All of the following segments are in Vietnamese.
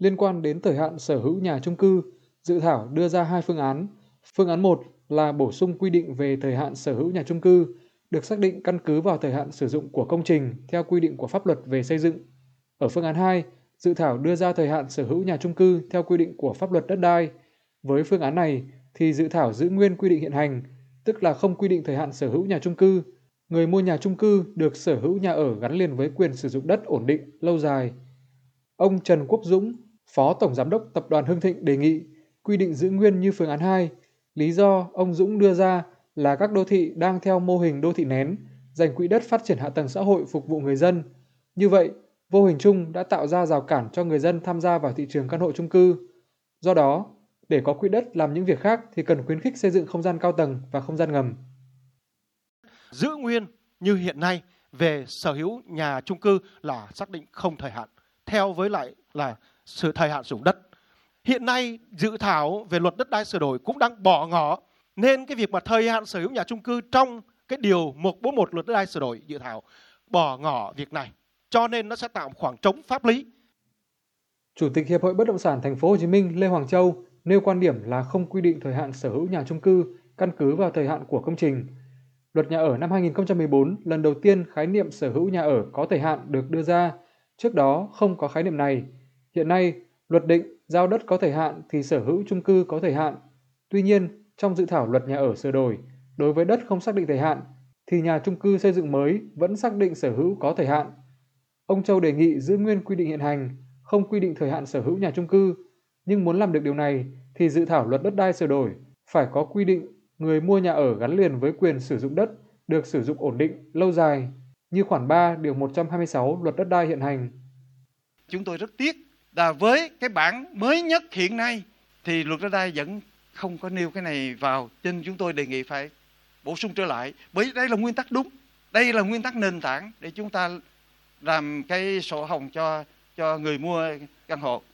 Liên quan đến thời hạn sở hữu nhà chung cư, dự thảo đưa ra hai phương án. Phương án 1 là bổ sung quy định về thời hạn sở hữu nhà chung cư, được xác định căn cứ vào thời hạn sử dụng của công trình theo quy định của pháp luật về xây dựng. Ở phương án 2, dự thảo đưa ra thời hạn sở hữu nhà chung cư theo quy định của pháp luật đất đai. Với phương án này thì dự thảo giữ nguyên quy định hiện hành, tức là không quy định thời hạn sở hữu nhà chung cư. Người mua nhà chung cư được sở hữu nhà ở gắn liền với quyền sử dụng đất ổn định, lâu dài. Ông Trần Quốc Dũng, Phó Tổng Giám đốc Tập đoàn Hưng Thịnh đề nghị quy định giữ nguyên như phương án 2. Lý do ông Dũng đưa ra là các đô thị đang theo mô hình đô thị nén, dành quỹ đất phát triển hạ tầng xã hội phục vụ người dân. Như vậy, vô hình chung đã tạo ra rào cản cho người dân tham gia vào thị trường căn hộ chung cư. Do đó, để có quỹ đất làm những việc khác thì cần khuyến khích xây dựng không gian cao tầng và không gian ngầm. Giữ nguyên như hiện nay về sở hữu nhà chung cư là xác định không thời hạn, theo với lại là sự thời hạn sử dụng đất. Hiện nay dự thảo về luật đất đai sửa đổi cũng đang bỏ ngỏ, nên cái việc mà thời hạn sở hữu nhà chung cư trong cái điều 141 luật đất đai sửa đổi dự thảo bỏ ngỏ việc này, cho nên nó sẽ tạo một khoảng trống pháp lý. Chủ tịch Hiệp hội Bất động sản Thành phố Hồ Chí Minh Lê Hoàng Châu nêu quan điểm là không quy định thời hạn sở hữu nhà chung cư căn cứ vào thời hạn của công trình. Luật nhà ở năm 2014 lần đầu tiên khái niệm sở hữu nhà ở có thời hạn được đưa ra, trước đó không có khái niệm này. Hiện nay, luật định giao đất có thời hạn thì sở hữu chung cư có thời hạn. Tuy nhiên, trong dự thảo luật nhà ở sửa đổi, đối với đất không xác định thời hạn thì nhà chung cư xây dựng mới vẫn xác định sở hữu có thời hạn. Ông Châu đề nghị giữ nguyên quy định hiện hành, không quy định thời hạn sở hữu nhà chung cư, nhưng muốn làm được điều này thì dự thảo luật đất đai sửa đổi phải có quy định người mua nhà ở gắn liền với quyền sử dụng đất được sử dụng ổn định, lâu dài, như khoản 3 điều 126 luật đất đai hiện hành. Chúng tôi rất tiếc là với cái bản mới nhất hiện nay thì luật đất đai vẫn không có nêu cái này vào, cho nên chúng tôi đề nghị phải bổ sung trở lại, bởi đây là nguyên tắc đúng, đây là nguyên tắc nền tảng để chúng ta làm cái sổ hồng cho người mua căn hộ.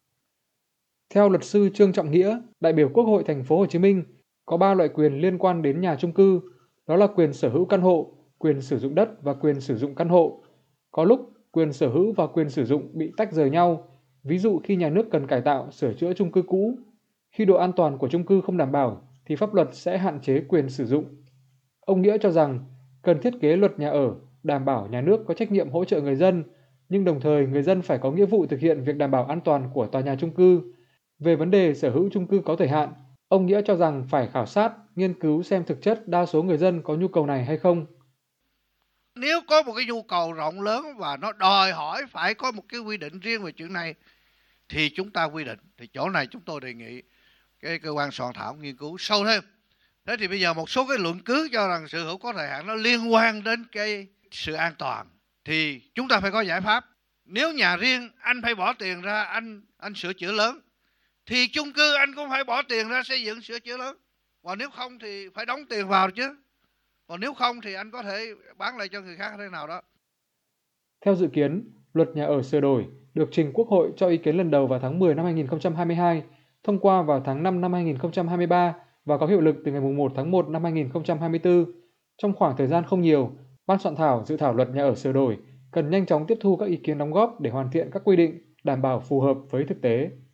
Theo luật sư Trương Trọng Nghĩa, đại biểu Quốc hội Thành phố Hồ Chí Minh, có 3 loại quyền liên quan đến nhà chung cư, đó là quyền sở hữu căn hộ, quyền sử dụng đất và quyền sử dụng căn hộ. Có lúc quyền sở hữu và quyền sử dụng bị tách rời nhau, ví dụ khi nhà nước cần cải tạo, sửa chữa chung cư cũ. Khi độ an toàn của chung cư không đảm bảo thì pháp luật sẽ hạn chế quyền sử dụng. Ông Nghĩa cho rằng cần thiết kế luật nhà ở đảm bảo nhà nước có trách nhiệm hỗ trợ người dân, nhưng đồng thời người dân phải có nghĩa vụ thực hiện việc đảm bảo an toàn của tòa nhà chung cư. Về vấn đề sở hữu chung cư có thời hạn, ông Nghĩa cho rằng phải khảo sát, nghiên cứu xem thực chất đa số người dân có nhu cầu này hay không. Nếu có một cái nhu cầu rộng lớn và nó đòi hỏi phải có một cái quy định riêng về chuyện này thì chúng ta quy định. Thì chỗ này chúng tôi đề nghị cái cơ quan soạn thảo nghiên cứu sâu thêm. Thế thì bây giờ một số cái luận cứ cho rằng sở hữu có thời hạn nó liên quan đến cái sự an toàn thì chúng ta phải có giải pháp. Nếu nhà riêng anh phải bỏ tiền ra anh sửa chữa lớn thì chung cư anh cũng phải bỏ tiền ra xây dựng sửa chữa lớn. Còn nếu không thì phải đóng tiền vào chứ. Còn nếu không thì anh có thể bán lại cho người khác thế nào đó. Theo dự kiến, luật nhà ở sửa đổi được trình Quốc hội cho ý kiến lần đầu vào tháng 10 năm 2022, thông qua vào tháng 5 năm 2023 và có hiệu lực từ ngày 1 tháng 1 năm 2024. Trong khoảng thời gian không nhiều, ban soạn thảo dự thảo luật nhà ở sửa đổi cần nhanh chóng tiếp thu các ý kiến đóng góp để hoàn thiện các quy định đảm bảo phù hợp với thực tế.